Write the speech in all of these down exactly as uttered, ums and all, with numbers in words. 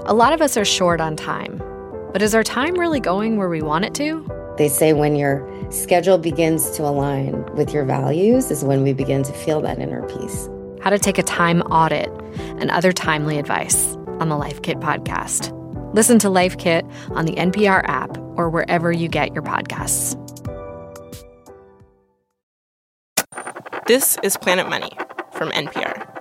A lot of us are short on time, but is our time really going where we want it to? They say when your schedule begins to align with your values is when we begin to feel that inner peace. How to take a time audit and other timely advice on the Life Kit podcast. Listen to Life Kit on the N P R app or wherever you get your podcasts. This is Planet Money from N P R.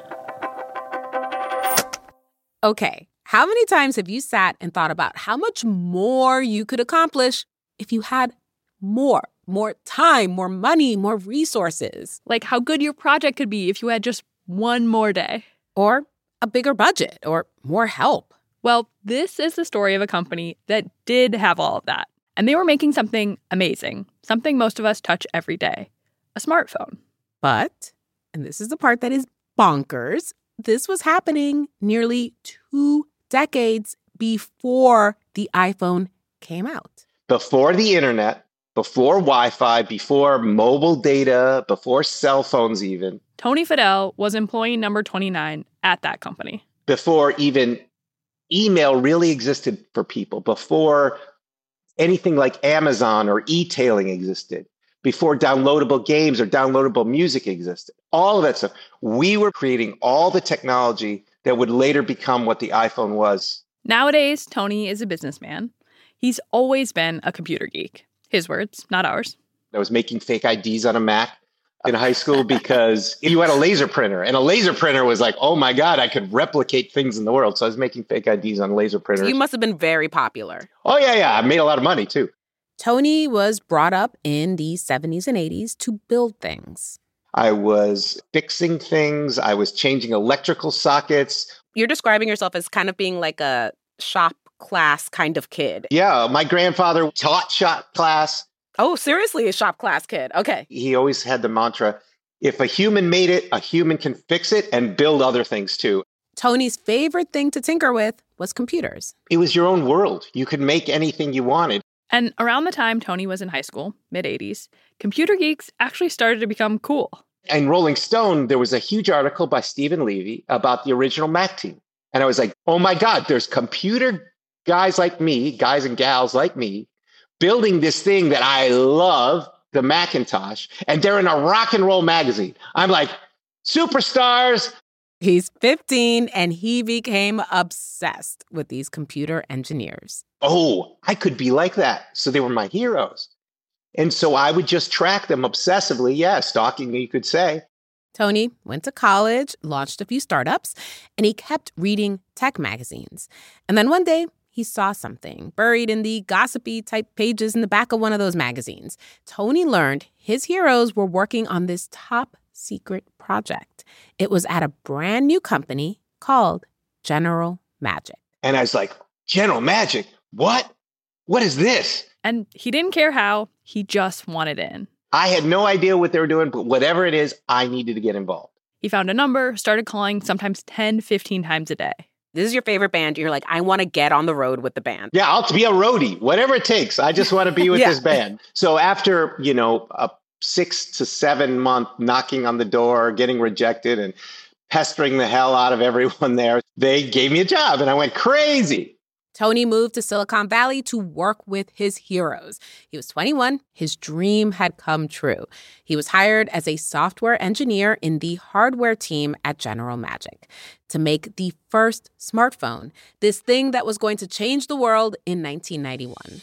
Okay, how many times have you sat and thought about how much more you could accomplish if you had more, more time, more money, more resources? Like how good your project could be if you had just one more day. Or a bigger budget, or more help. Well, this is the story of a company that did have all of that. And they were making something amazing, something most of us touch every day, a smartphone. But, and this is the part that is bonkers, this was happening nearly two decades before the iPhone came out. Before the internet, before Wi-Fi, before mobile data, before cell phones even. Tony Fadell was employee number twenty-nine at that company. Before even email really existed for people, before anything like Amazon or e-tailing existed, before downloadable games or downloadable music existed, all of that stuff. We were creating all the technology that would later become what the iPhone was. Nowadays, Tony is a businessman. He's always been a computer geek. His words, not ours. I was making fake I Ds on a Mac in high school because you had a laser printer, and a laser printer was like, oh my God, I could replicate things in the world. So I was making fake I Ds on laser printers. So you must have been very popular. Oh, yeah, yeah. I made a lot of money, too. Tony was brought up in the seventies and eighties to build things. I was fixing things. I was changing electrical sockets. You're describing yourself as kind of being like a shop class kind of kid. Yeah, my grandfather taught shop class. Oh, seriously, a shop class kid. Okay. He always had the mantra, if a human made it, a human can fix it and build other things too. Tony's favorite thing to tinker with was computers. It was your own world. You could make anything you wanted. And around the time Tony was in high school, mid-eighties, computer geeks actually started to become cool. In Rolling Stone, there was a huge article by Stephen Levy about the original Mac team. And I was like, oh my God, there's computer guys like me, guys and gals like me, building this thing that I love, the Macintosh, and they're in a rock and roll magazine. I'm like, superstars. He's fifteen and he became obsessed with these computer engineers. Oh, I could be like that. So they were my heroes. And so I would just track them obsessively. Yeah, stalking me, you could say. Tony went to college, launched a few startups, and he kept reading tech magazines. And then one day, he saw something buried in the gossipy type pages in the back of one of those magazines. Tony learned his heroes were working on this top secret project. It was at a brand new company called General Magic. And I was like, General Magic? What? What is this? And he didn't care how, he just wanted in. I had no idea what they were doing, but whatever it is, I needed to get involved. He found a number, started calling sometimes ten, fifteen times a day. This is your favorite band. You're like, I want to get on the road with the band. Yeah, I'll be a roadie, whatever it takes. I just want to be with yeah. this band. So after, you know, a six to seven month knocking on the door, getting rejected and pestering the hell out of everyone there, they gave me a job and I went crazy. Tony moved to Silicon Valley to work with his heroes. He was twenty-one. His dream had come true. He was hired as a software engineer in the hardware team at General Magic to make the first smartphone, this thing that was going to change the world in nineteen ninety-one.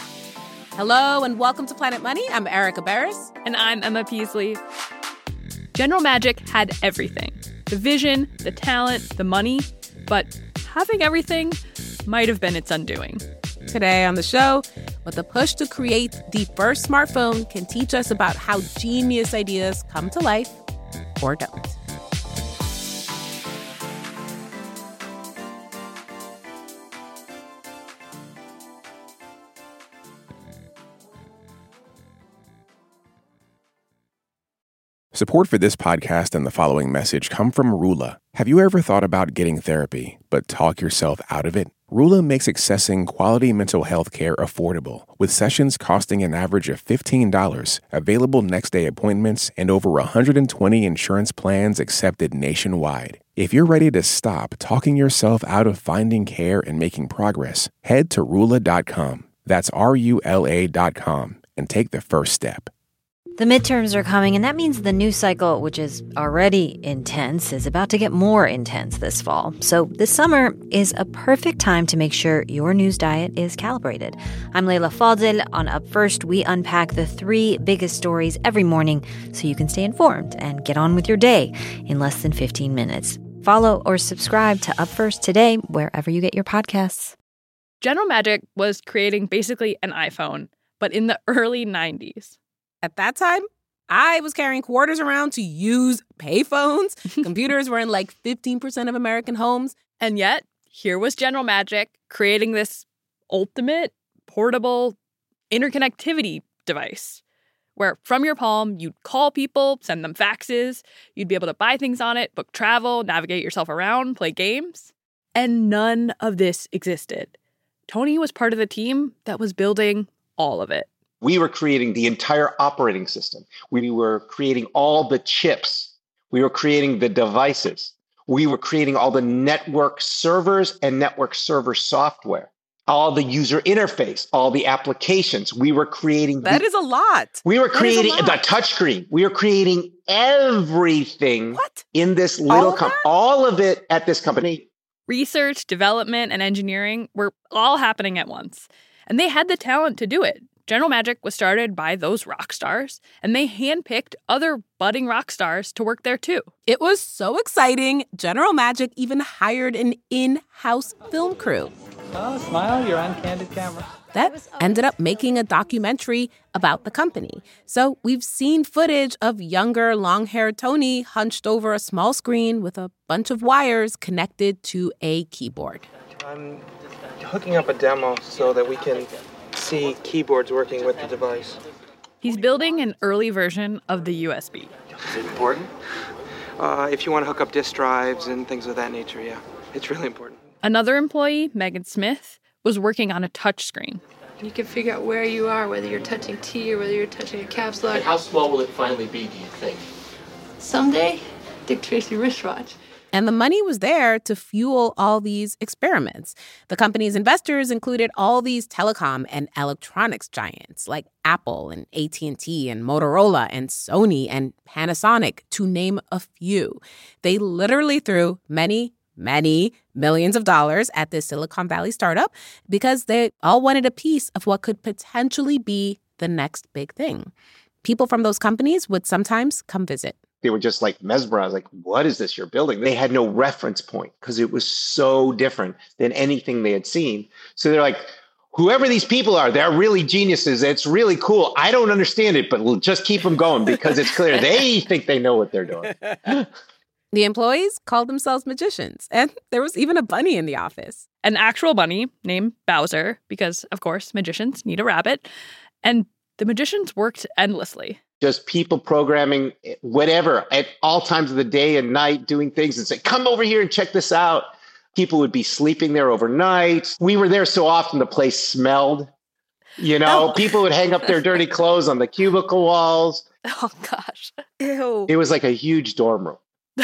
Hello and welcome to Planet Money. I'm Erica Barris. And I'm Emma Peasley. General Magic had everything. The vision, the talent, the money. But having everything might have been its undoing. Today on the show, what the push to create the first smartphone can teach us about how genius ideas come to life or don't. Support for this podcast and the following message come from Rula. Have you ever thought about getting therapy, but talk yourself out of it? Rula makes accessing quality mental health care affordable, with sessions costing an average of fifteen dollars, available next-day appointments, and over one hundred twenty insurance plans accepted nationwide. If you're ready to stop talking yourself out of finding care and making progress, head to Rula dot com. That's R U L A dot com and take the first step. The midterms are coming, and that means the news cycle, which is already intense, is about to get more intense this fall. So this summer is a perfect time to make sure your news diet is calibrated. I'm Leila Fadel. On Up First, we unpack the three biggest stories every morning so you can stay informed and get on with your day in less than fifteen minutes. Follow or subscribe to Up First today, wherever you get your podcasts. General Magic was creating basically an iPhone, but in the early nineties. At that time, I was carrying quarters around to use payphones. Computers were in like fifteen percent of American homes. And yet, here was General Magic creating this ultimate portable interconnectivity device where from your palm, you'd call people, send them faxes, you'd be able to buy things on it, book travel, navigate yourself around, play games. And none of this existed. Tony was part of the team that was building all of it. We were creating the entire operating system. We were creating all the chips. We were creating the devices. We were creating all the network servers and network server software, all the user interface, all the applications. We were creating... That the, is a lot. We were That creating is a lot. the touchscreen. We were creating everything What? in this little All of company. that? All of it at this company. Research, development, and engineering were all happening at once. And they had the talent to do it. General Magic was started by those rock stars, and they handpicked other budding rock stars to work there too. It was so exciting, General Magic even hired an in-house film crew. Oh, smile, you're on candid camera. That ended up making a documentary about the company. So we've seen footage of younger, long-haired Tony hunched over a small screen with a bunch of wires connected to a keyboard. I'm hooking up a demo so that we can see keyboards working with the device. He's building an early version of the U S B. Is it important? Uh, if you want to hook up disk drives and things of that nature, yeah. It's really important. Another employee, Megan Smith, was working on a touch screen. You can figure out where you are, whether you're touching T or whether you're touching a caps lock. And how small will it finally be, do you think? Someday, Dick Tracy wristwatch. And the money was there to fuel all these experiments. The company's investors included all these telecom and electronics giants like Apple and A T and T and Motorola and Sony and Panasonic, to name a few. They literally threw many, many millions of dollars at this Silicon Valley startup because they all wanted a piece of what could potentially be the next big thing. People from those companies would sometimes come visit. They were just like mesmerized, like, what is this you're building? They had no reference point because it was so different than anything they had seen. So they're like, whoever these people are, they're really geniuses. It's really cool. I don't understand it, but we'll just keep them going because it's clear they think they know what they're doing. The employees called themselves magicians, and there was even a bunny in the office. An actual bunny named Bowser, because, of course, magicians need a rabbit. And the magicians worked endlessly. Just people programming whatever at all times of the day and night, doing things and say, come over here and check this out. People would be sleeping there overnight. We were there so often the place smelled. You know, oh. People would hang up their dirty clothes on the cubicle walls. Oh, gosh. Ew. It was like a huge dorm room.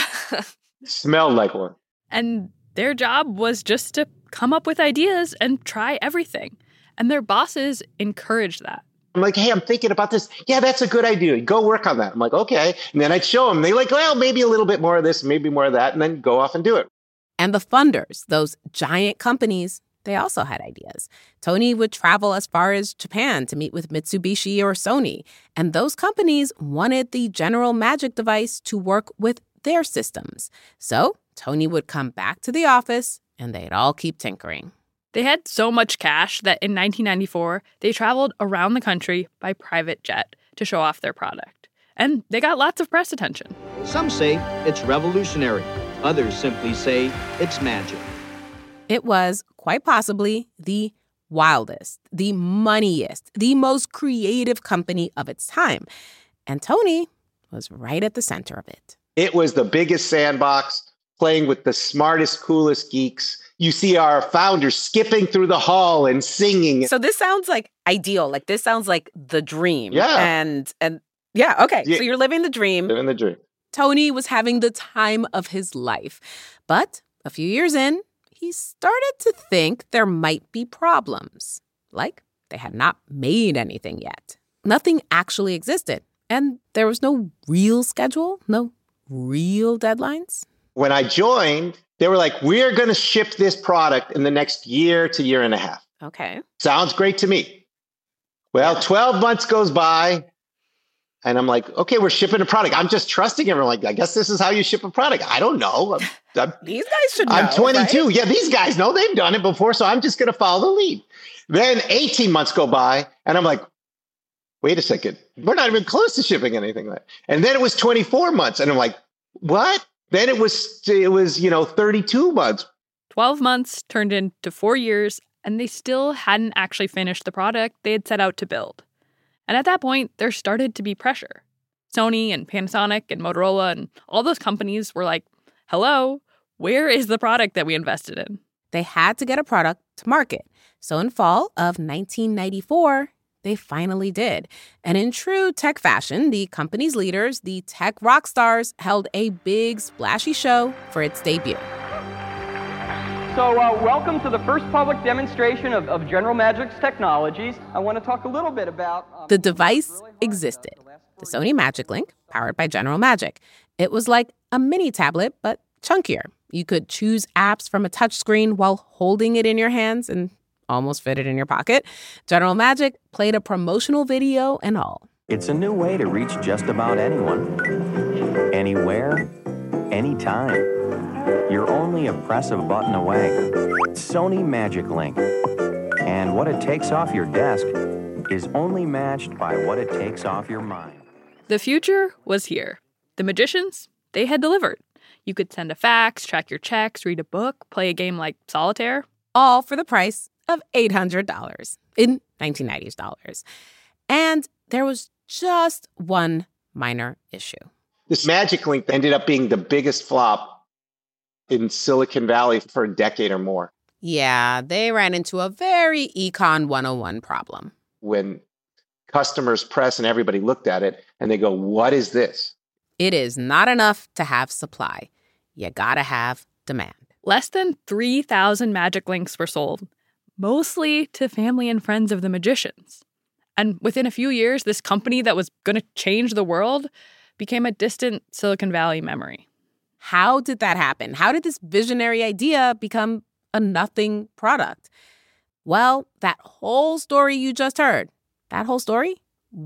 Smelled like one. And their job was just to come up with ideas and try everything. And their bosses encouraged that. I'm like, hey, I'm thinking about this. Yeah, that's a good idea. Go work on that. I'm like, okay. And then I'd show them. They like, well, maybe a little bit more of this, maybe more of that, and then go off and do it. And the funders, those giant companies, they also had ideas. Tony would travel as far as Japan to meet with Mitsubishi or Sony. And those companies wanted the General Magic device to work with their systems. So Tony would come back to the office, and they'd all keep tinkering. They had so much cash that in nineteen ninety-four, they traveled around the country by private jet to show off their product. And they got lots of press attention. Some say it's revolutionary. Others simply say it's magic. It was, quite possibly, the wildest, the moneyest, the most creative company of its time. And Tony was right at the center of it. It was the biggest sandbox, playing with the smartest, coolest geeks. You see our founders skipping through the hall and singing. So this sounds like ideal. Like this sounds like the dream. Yeah. And and yeah, okay. Yeah. So you're living the dream. Living the dream. Tony was having the time of his life. But a few years in, he started to think there might be problems. Like they had not made anything yet. Nothing actually existed. And there was no real schedule, no real deadlines. When I joined, they were like, we're going to ship this product in the next year to year and a half. Okay. Sounds great to me. Well, twelve months goes by. And I'm like, okay, we're shipping a product. I'm just trusting everyone. Like, I guess this is how you ship a product. I don't know. I'm, I'm, these guys should know. I'm twenty-two. Right? Yeah, these guys know. They've done it before. So I'm just going to follow the lead. Then eighteen months go by. And I'm like, wait a second. We're not even close to shipping anything. Like and then it was twenty-four months. And I'm like, what? Then it was, it was, you know, thirty-two months. twelve months turned into four years. And they still hadn't actually finished the product they had set out to build. And at that point, there started to be pressure. Sony and Panasonic and Motorola and all those companies were like, hello, where is the product that we invested in? They had to get a product to market. So in fall of nineteen ninety-four, they finally did. And in true tech fashion, the company's leaders, the tech rock stars, held a big splashy show for its debut. So uh, welcome to the first public demonstration of, of General Magic's technologies. I want to talk a little bit about... Um, the device existed. The Sony Magic Link, powered by General Magic. It was like a mini tablet, but chunkier. You could choose apps from a touchscreen while holding it in your hands and almost fit it in your pocket. General Magic played a promotional video and all. It's a new way to reach just about anyone. Anywhere, anytime. You're only a press of a button away. Sony Magic Link. And what it takes off your desk is only matched by what it takes off your mind. The future was here. The magicians, they had delivered. You could send a fax, track your checks, read a book, play a game like solitaire. All for the price of eight hundred dollars in nineteen nineties dollars. And there was just one minor issue. This Magic Link ended up being the biggest flop in Silicon Valley for a decade or more. Yeah, they ran into a very Econ one oh one problem. When customers, press, and everybody looked at it and they go, what is this? It is not enough to have supply. You gotta have demand. Less than three thousand Magic Links were sold, mostly to family and friends of the magicians. And within a few years, this company that was going to change the world became a distant Silicon Valley memory. How did that happen? How did this visionary idea become a nothing product? Well, that whole story you just heard, that whole story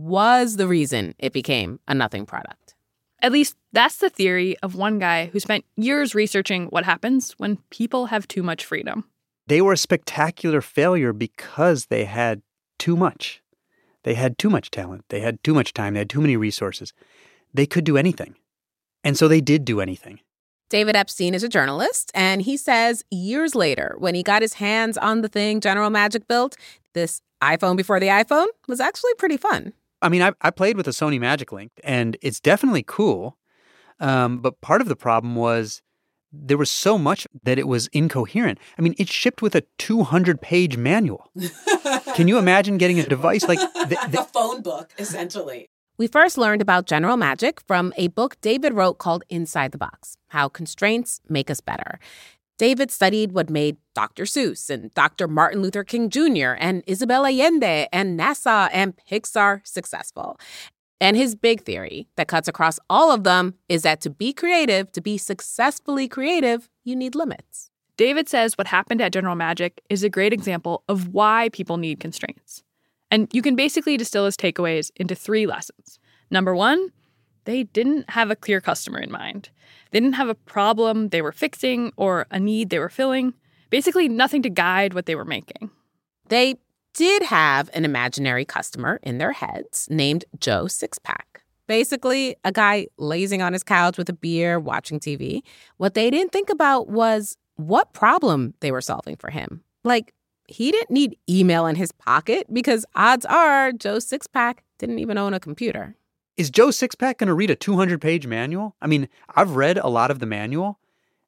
was the reason it became a nothing product. At least that's the theory of one guy who spent years researching what happens when people have too much freedom. They were a spectacular failure because they had too much. They had too much talent. They had too much time. They had too many resources. They could do anything. And so they did do anything. David Epstein is a journalist, and he says years later, when he got his hands on the thing General Magic built, this iPhone before the iPhone was actually pretty fun. I mean, I, I played with a Sony Magic Link, and it's definitely cool. Um, but part of the problem was there was so much that it was incoherent. I mean, it shipped with a two hundred page manual. Can you imagine getting a device like... The, the, the phone book, essentially. We first learned about General Magic from a book David wrote called Inside the Box, How Constraints Make Us Better. David studied what made Doctor Seuss and Doctor Martin Luther King Junior and Isabel Allende and NASA and Pixar successful. And his big theory that cuts across all of them is that to be creative, to be successfully creative, you need limits. David says what happened at General Magic is a great example of why people need constraints. And you can basically distill his takeaways into three lessons. Number one, they didn't have a clear customer in mind. They didn't have a problem they were fixing or a need they were filling. Basically, nothing to guide what they were making. They did have an imaginary customer in their heads named Joe Sixpack. Basically, a guy lazing on his couch with a beer, watching T V. What they didn't think about was what problem they were solving for him. Like, he didn't need email in his pocket because odds are Joe Sixpack didn't even own a computer. Is Joe Sixpack going to read a two hundred page manual? I mean, I've read a lot of the manual.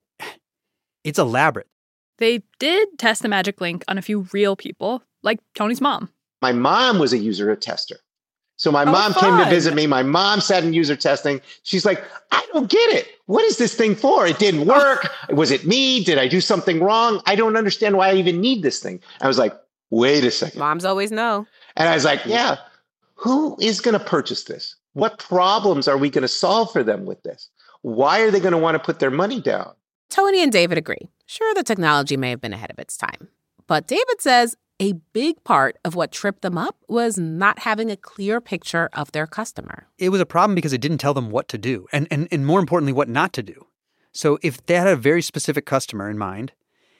It's elaborate. They did test the Magic Link on a few real people, like Tony's mom. My mom was a user, a tester. So my Oh, mom came to fun. visit me. My mom sat in user testing. She's like, I don't get it. What is this thing for? It didn't work. Was it me? Did I do something wrong? I don't understand why I even need this thing. I was like, wait a second. Moms always know. And I was like, yeah, who is going to purchase this? What problems are we going to solve for them with this? Why are they going to want to put their money down? Tony and David agree. Sure, the technology may have been ahead of its time. But David says a big part of what tripped them up was not having a clear picture of their customer. It was a problem because it didn't tell them what to do, and, and, and more importantly, what not to do. So if they had a very specific customer in mind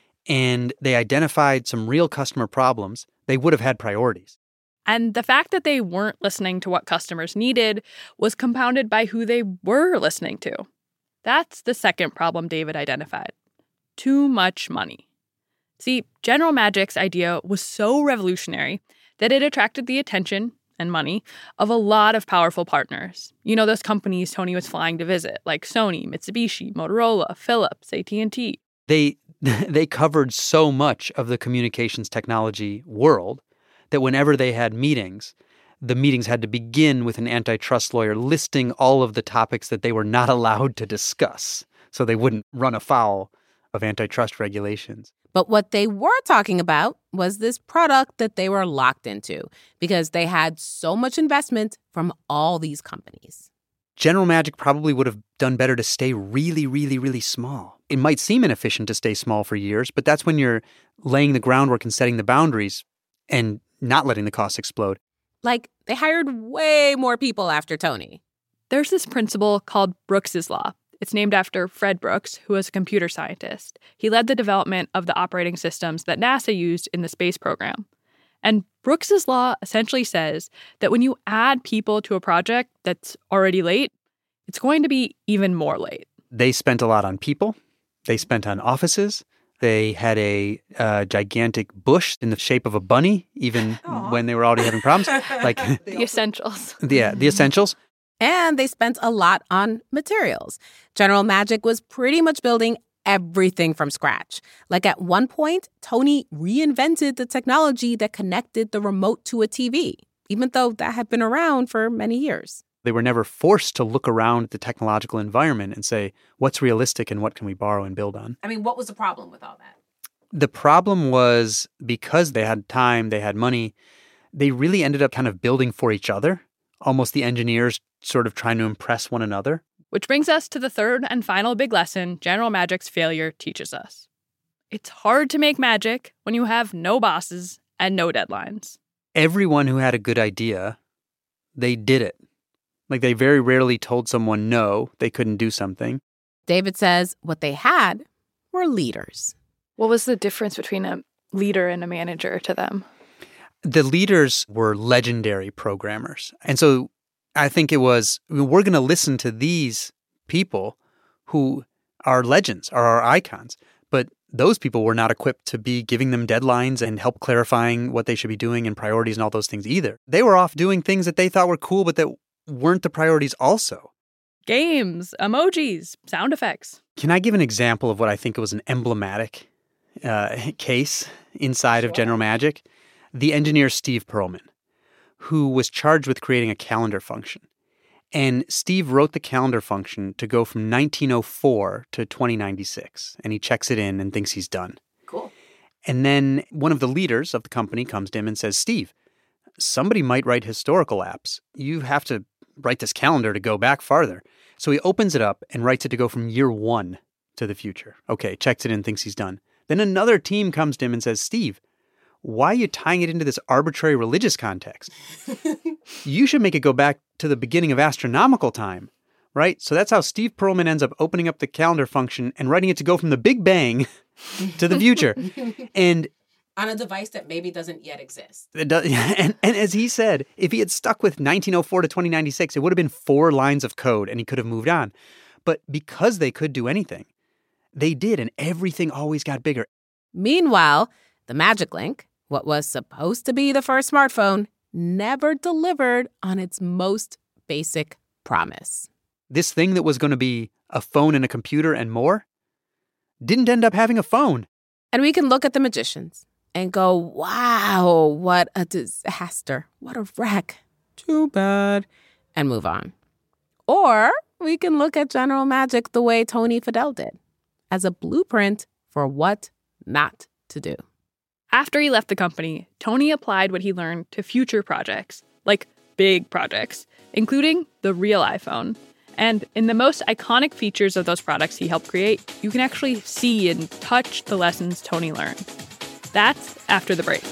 and they identified some real customer problems, they would have had priorities. And the fact that they weren't listening to what customers needed was compounded by who they were listening to. That's the second problem David identified. Too much money. See, General Magic's idea was so revolutionary that it attracted the attention and money of a lot of powerful partners. You know, those companies Tony was flying to visit, like Sony, Mitsubishi, Motorola, Philips, A T and T. They they covered so much of the communications technology world that whenever they had meetings, the meetings had to begin with an antitrust lawyer listing all of the topics that they were not allowed to discuss, so they wouldn't run afoul of antitrust regulations. But what they were talking about was this product that they were locked into because they had so much investment from all these companies. General Magic probably would have done better to stay really, really, really small. It might seem inefficient to stay small for years, but that's when you're laying the groundwork and setting the boundaries and not letting the costs explode. Like, they hired way more people after Tony. There's this principle called Brooks's Law. It's named after Fred Brooks, who was a computer scientist. He led the development of the operating systems that NASA used in the space program. And Brooks's Law essentially says that when you add people to a project that's already late, it's going to be even more late. They spent a lot on people. They spent on offices. They had a uh, gigantic bush in the shape of a bunny, even Aww. When they were already having problems. Like the essentials. Yeah, the essentials. And they spent a lot on materials. General Magic was pretty much building everything from scratch. Like at one point, Tony reinvented the technology that connected the remote to a T V, even though that had been around for many years. They were never forced to look around at the technological environment and say, what's realistic and what can we borrow and build on? I mean, what was the problem with all that? The problem was because they had time, they had money, they really ended up kind of building for each other, almost the engineers sort of trying to impress one another. Which brings us to the third and final big lesson General Magic's failure teaches us. It's hard to make magic when you have no bosses and no deadlines. Everyone who had a good idea, they did it. Like, they very rarely told someone no, they couldn't do something. David says what they had were leaders. What was the difference between a leader and a manager to them? The leaders were legendary programmers. And so I think it was, we're going to listen to these people who are legends, are our icons. But those people were not equipped to be giving them deadlines and help clarifying what they should be doing and priorities and all those things either. They were off doing things that they thought were cool, but that weren't the priorities also. Games, emojis, sound effects. Can I give an example of what I think was an emblematic uh, case inside sure. of General Magic? The engineer Steve Perlman, who was charged with creating a calendar function. And Steve wrote the calendar function to go from nineteen oh four to twenty ninety-six. And he checks it in and thinks he's done. Cool. And then one of the leaders of the company comes to him and says, Steve, somebody might write historical apps. You have to write this calendar to go back farther. So he opens it up and writes it to go from year one to the future. Okay, checks it in, thinks he's done. Then another team comes to him and says, Steve, why are you tying it into this arbitrary religious context? You should make it go back to the beginning of astronomical time, right? So that's how Steve Perlman ends up opening up the calendar function and writing it to go from the Big Bang to the future. And on a device that maybe doesn't yet exist. It does, and, and as he said, if he had stuck with nineteen oh four to twenty ninety-six, it would have been four lines of code and he could have moved on. But because they could do anything, they did, and everything always got bigger. Meanwhile, the Magic Link, what was supposed to be the first smartphone, never delivered on its most basic promise. This thing that was going to be a phone and a computer and more didn't end up having a phone. And we can look at the magicians and go, wow, what a disaster. What a wreck. Too too bad, and move on. Or we can look at General Magic the way Tony Fadell did, as a blueprint for what not to do. After he left the company, Tony applied what he learned to future projects, like big projects, including the real iPhone. And in the most iconic features of those products he helped create, you can actually see and touch the lessons Tony learned. That's after the break.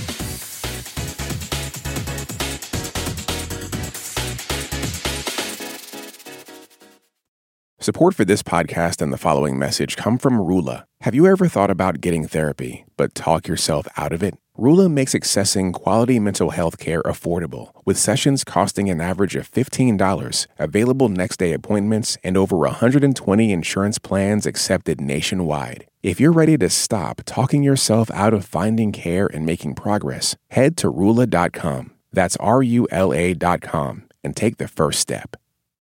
Support for this podcast and the following message come from Rula. Have you ever thought about getting therapy, but talk yourself out of it? Rula makes accessing quality mental health care affordable, with sessions costing an average of fifteen dollars, available next-day appointments, and over one hundred twenty insurance plans accepted nationwide. If you're ready to stop talking yourself out of finding care and making progress, head to Rula dot com. That's R U L A dot com, and take the first step.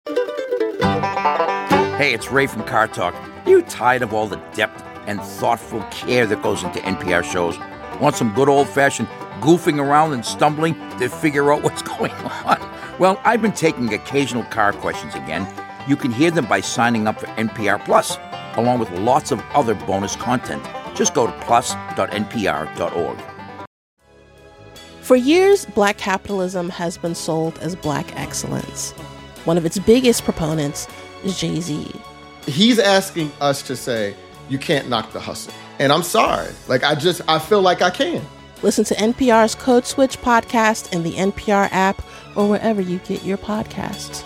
Hey, it's Ray from Car Talk. You tired of all the depth and thoughtful care that goes into N P R shows? Want some good old-fashioned goofing around and stumbling to figure out what's going on? Well, I've been taking occasional car questions again. You can hear them by signing up for N P R Plus, along with lots of other bonus content. Just go to plus dot n p r dot org. For years, Black capitalism has been sold as Black excellence. One of its biggest proponents is Jay-Z. He's asking us to say, you can't knock the hustle. And I'm sorry. Like, I just, I feel like I can. Listen to N P R's Code Switch podcast in the N P R app or wherever you get your podcasts.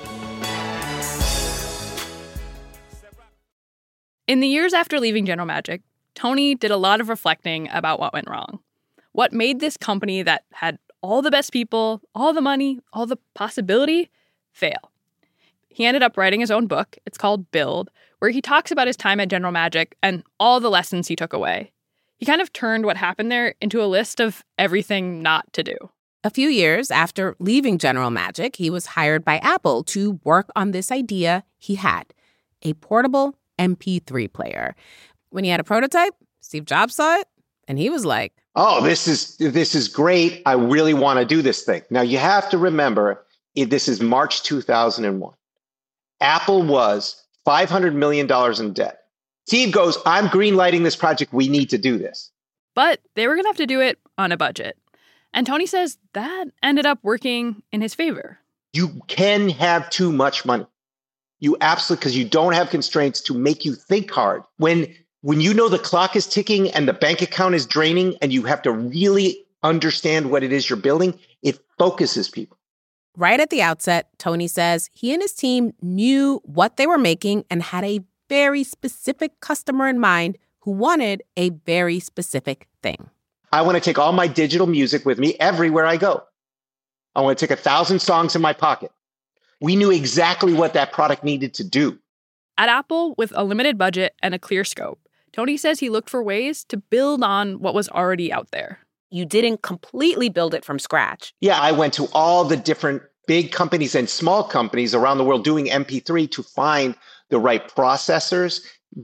In the years after leaving General Magic, Tony did a lot of reflecting about what went wrong. What made this company that had all the best people, all the money, all the possibility, fail. He ended up writing his own book. It's called Build, where he talks about his time at General Magic and all the lessons he took away. He kind of turned what happened there into a list of everything not to do. A few years after leaving General Magic, he was hired by Apple to work on this idea he had, a portable M P three player. When he had a prototype, Steve Jobs saw it, and he was like, oh, this is this is great. I really want to do this thing. Now, you have to remember, this is March two thousand one. Apple was five hundred million dollars in debt. Steve goes, I'm greenlighting this project. We need to do this. But they were going to have to do it on a budget. And Tony says that ended up working in his favor. You can have too much money. You absolutely, because you don't have constraints to make you think hard. When, when you know the clock is ticking and the bank account is draining and you have to really understand what it is you're building, it focuses people. Right at the outset, Tony says he and his team knew what they were making and had a very specific customer in mind who wanted a very specific thing. I want to take all my digital music with me everywhere I go. I want to take a thousand songs in my pocket. We knew exactly what that product needed to do. At Apple, with a limited budget and a clear scope, Tony says he looked for ways to build on what was already out there. You didn't completely build it from scratch. Yeah, I went to all the different big companies and small companies around the world doing M P three to find the right processors,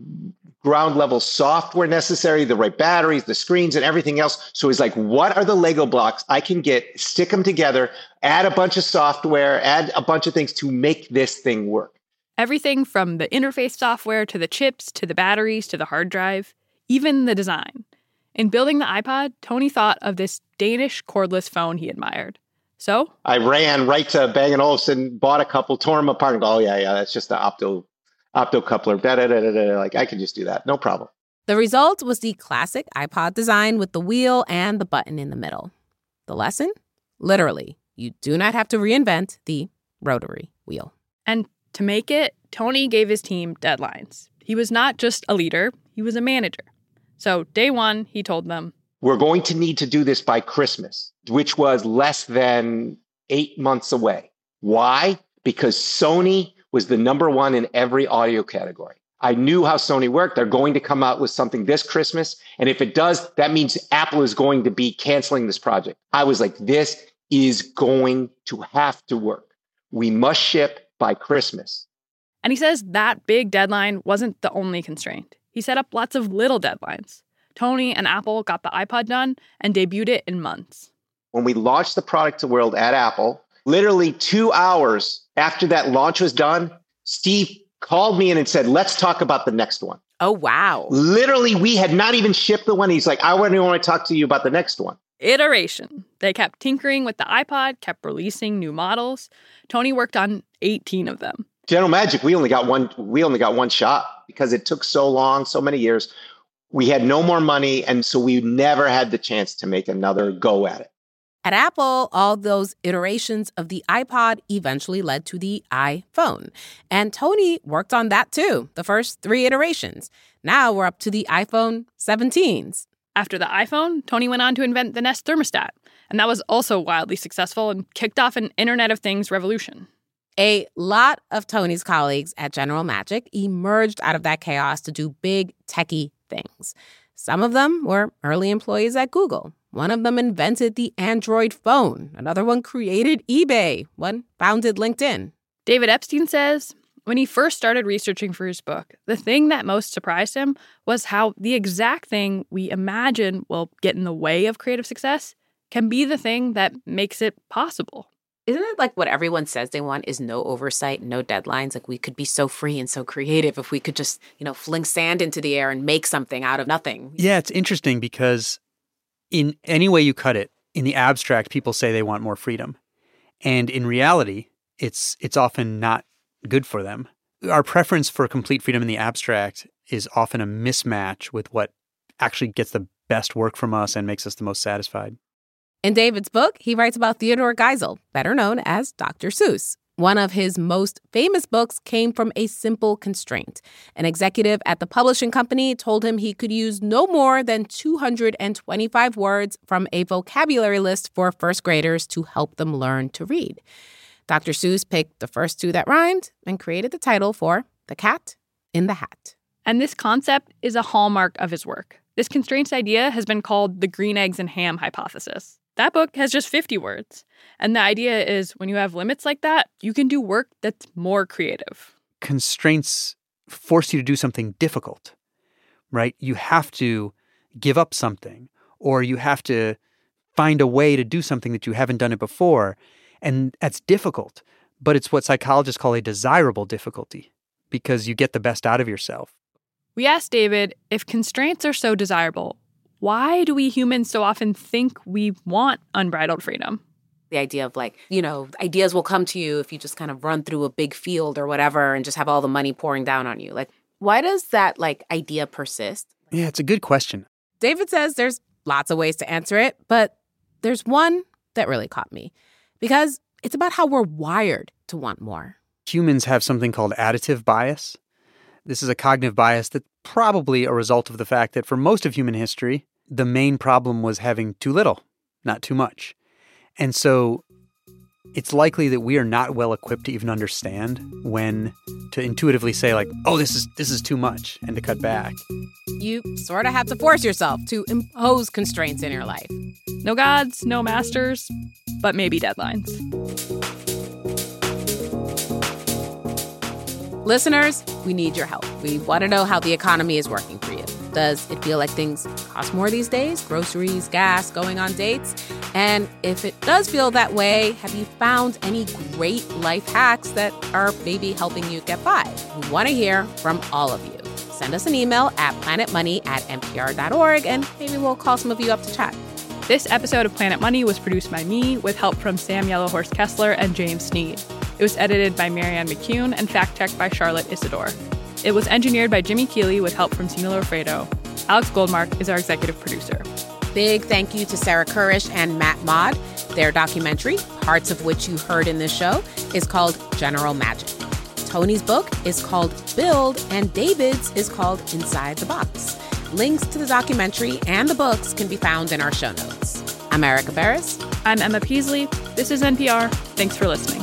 ground level software necessary, the right batteries, the screens, and everything else. So he's like, what are the Lego blocks I can get, stick them together, add a bunch of software, add a bunch of things to make this thing work. Everything from the interface software to the chips to the batteries to the hard drive, even the design. In building the iPod, Tony thought of this Danish cordless phone he admired. So I ran right to Bang and Olufsen, bought a couple, tore them apart, and go, oh, yeah, yeah, that's just the opto, opto coupler. Da, da, da, da, da. Like, I can just do that. No problem. The result was the classic iPod design with the wheel and the button in the middle. The lesson? Literally, you do not have to reinvent the rotary wheel. And to make it, Tony gave his team deadlines. He was not just a leader, he was a manager. So day one, he told them, we're going to need to do this by Christmas, which was less than eight months away. Why? Because Sony was the number one in every audio category. I knew how Sony worked. They're going to come out with something this Christmas. And if it does, that means Apple is going to be canceling this project. I was like, this is going to have to work. We must ship by Christmas. And he says that big deadline wasn't the only constraint. He set up lots of little deadlines. Tony and Apple got the iPod done and debuted it in months. When we launched the product to the world at Apple, Literally two hours after that launch was done, Steve called me in and said, let's talk about the next one. Oh, wow. Literally, we had not even shipped the one. He's like, I want to talk to you about the next one. Iteration. They kept tinkering with the iPod, kept releasing new models. Tony worked on eighteen of them. General Magic, we only got one, we only got one shot because it took so long, so many years. We had no more money, and so we never had the chance to make another go at it. At Apple, all those iterations of the iPod eventually led to the iPhone. And Tony worked on that too, the first three iterations. Now we're up to the iPhone seventeens. After the iPhone, Tony went on to invent the Nest thermostat. And that was also wildly successful and kicked off an Internet of Things revolution. A lot of Tony's colleagues at General Magic emerged out of that chaos to do big techie things. Some of them were early employees at Google. One of them invented the Android phone. Another one created eBay. One founded LinkedIn. David Epstein says when he first started researching for his book, the thing that most surprised him was how the exact thing we imagine will get in the way of creative success can be the thing that makes it possible. Isn't it like what everyone says they want is no oversight, no deadlines? Like we could be so free and so creative if we could just, you know, fling sand into the air and make something out of nothing. Yeah, it's interesting because in any way you cut it, in the abstract, people say they want more freedom. And in reality, it's it's often not good for them. Our preference for complete freedom in the abstract is often a mismatch with what actually gets the best work from us and makes us the most satisfied. In David's book, he writes about Theodore Geisel, better known as Doctor Seuss. One of his most famous books came from a simple constraint. An executive at the publishing company told him he could use no more than two hundred twenty-five words from a vocabulary list for first graders to help them learn to read. Doctor Seuss picked the first two that rhymed and created the title for The Cat in the Hat. And this concept is a hallmark of his work. This constraints idea has been called the green eggs and ham hypothesis. That book has just fifty words. And the idea is when you have limits like that, you can do work that's more creative. Constraints force you to do something difficult, right? You have to give up something, or you have to find a way to do something that you haven't done it before. And that's difficult, but it's what psychologists call a desirable difficulty because you get the best out of yourself. We asked David, if constraints are so desirable, why do we humans so often think we want unbridled freedom? The idea of like, you know, ideas will come to you if you just kind of run through a big field or whatever and just have all the money pouring down on you. Like, why does that like idea persist? Yeah, it's a good question. David says there's lots of ways to answer it, but there's one that really caught me because it's about how we're wired to want more. Humans have something called additive bias. This is a cognitive bias that's probably a result of the fact that for most of human history, the main problem was having too little, not too much. And so it's likely that we are not well equipped to even understand when to intuitively say like, oh, this is this is too much and to cut back. You sort of have to force yourself to impose constraints in your life. No gods, no masters, but maybe deadlines. Listeners, we need your help. We want to know how the economy is working for you. Does it feel like things cost more these days? Groceries, gas, going on dates? And if it does feel that way, have you found any great life hacks that are maybe helping you get by? We want to hear from all of you. Send us an email at planetmoney at npr dot org, and maybe we'll call some of you up to chat. This episode of Planet Money was produced by me with help from Sam Yellowhorse Kessler and James Sneed. It was edited by Marianne McCune and fact-checked by Charlotte Isidore. It was engineered by Jimmy Keeley with help from Sina Lofredo. Alex Goldmark is our executive producer. Big thank you to Sarah Kurish and Matt Maude. Their documentary, parts of which you heard in this show, is called General Magic. Tony's book is called Build, and David's is called Inside the Box. Links to the documentary and the books can be found in our show notes. I'm Erica Barris. I'm Emma Peasley. This is N P R. Thanks for listening.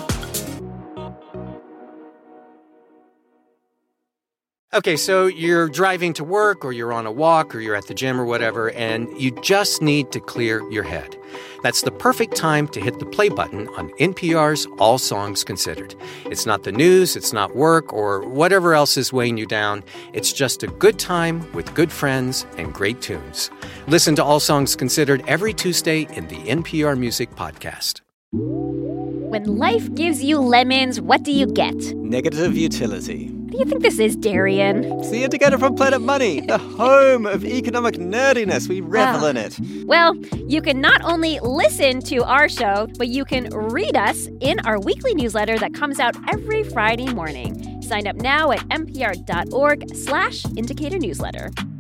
Okay, so you're driving to work or you're on a walk or you're at the gym or whatever, and you just need to clear your head. That's the perfect time to hit the play button on N P R's All Songs Considered. It's not the news, it's not work, or whatever else is weighing you down. It's just a good time with good friends and great tunes. Listen to All Songs Considered every Tuesday in the N P R Music Podcast. When life gives you lemons, what do you get? Negative utility. What do you think this is, Darian? It's the Indicator from Planet Money, the home of economic nerdiness. We revel Oh. in it. Well, you can not only listen to our show, but you can read us in our weekly newsletter that comes out every Friday morning. Sign up now at npr.org slash indicator newsletter.